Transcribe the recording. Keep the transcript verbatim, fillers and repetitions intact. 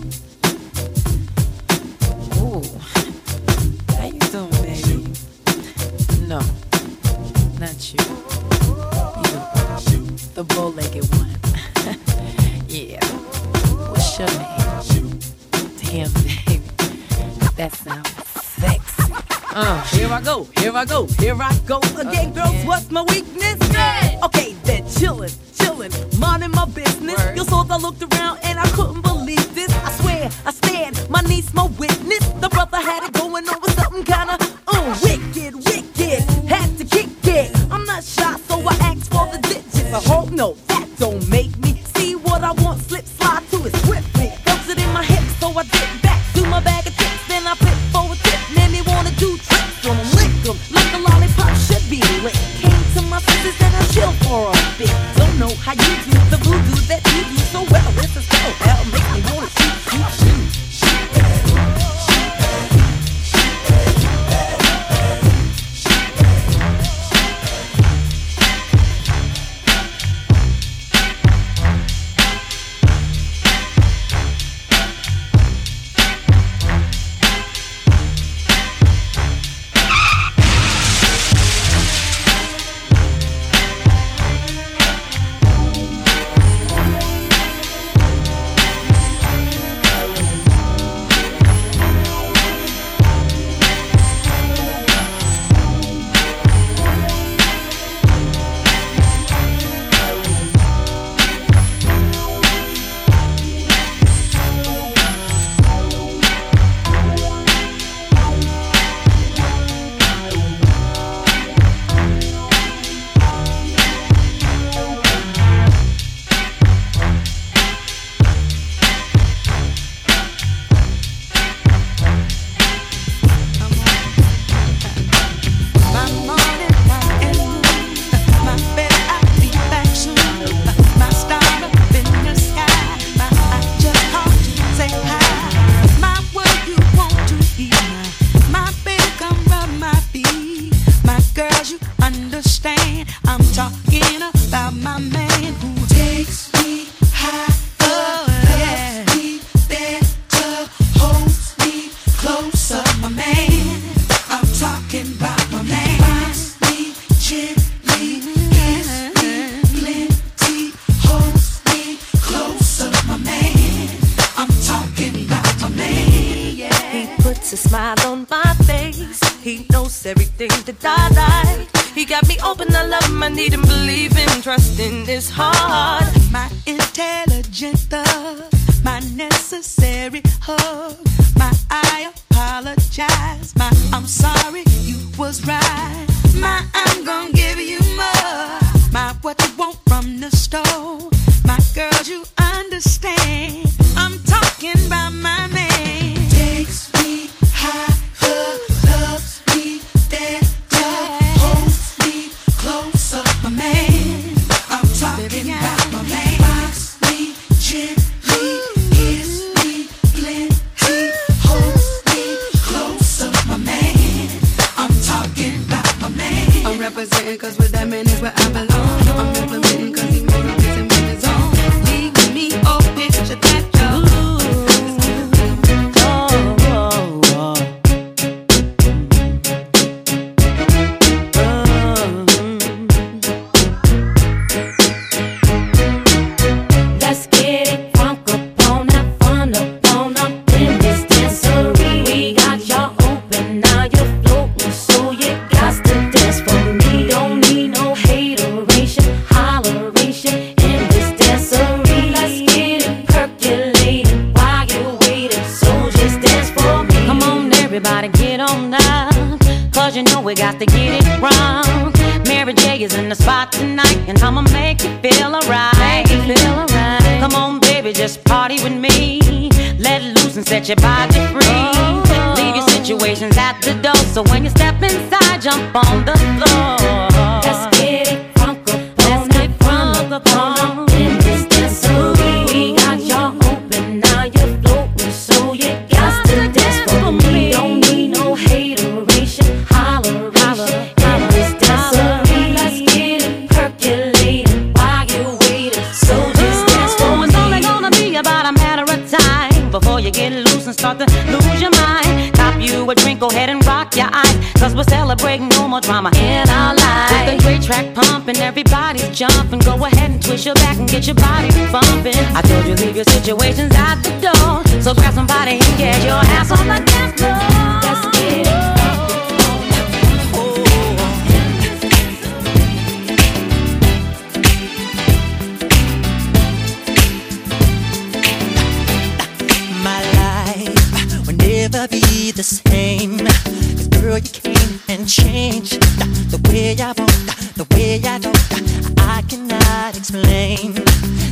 Ooh, how you doing, baby? No, not you. You, the bow-legged one. Yeah. What's your name? Damn, baby, that sounds sexy. Uh, here I go, here I go, here I go again, uh, girls. Yeah. What's my weakness? Yeah. Okay, then chillin', chillin', minding my business. Word. You saw I looked around and I couldn't believe this. I swear, I stand, my niece, my witness. The brother had it going on with something kinda uh, wicked, wicked. Had to kick it. I'm not shy, so I asked for the digits. I hope no, that don't make me see what I want. Slip, slide to it swiftly. Felt it in my hips, so I dip back to my bag of tips. Then I flip for a tip. Man, they wanna do tricks on them, lick them like a lollipop should be lit. Came to my senses and I chill for a bit. Don't know how you do the voodoo that you do so well. It's a spell, hell makes me wanna shoot, shoot, shoot. Before get loose and start to lose your mind. Cop you a drink, go ahead and rock your eyes, cause we're celebrating no more drama in our lives. With a great track pumping, everybody's jumping. Go ahead and twist your back and get your body bumping. I told you leave your situations at the door, so grab somebody and get your ass on the dance floor. Let's get it. Never be the same, 'cause girl, you came and changed the way I want, the way I don't, I cannot explain.